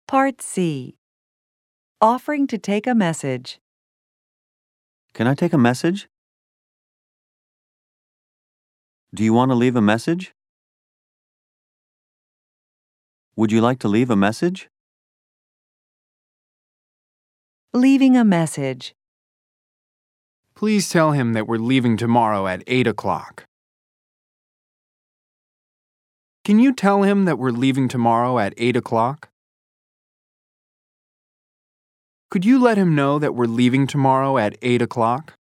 Part C. Offering to take a message. Can I take a message? Do you want to leave a message? Would you like to leave a message? Leaving a message. Please tell him that we're leaving tomorrow at 8 o'clock. Can you tell him that we're leaving tomorrow at 8 o'clock? Could you let him know that we're leaving tomorrow at 8 o'clock?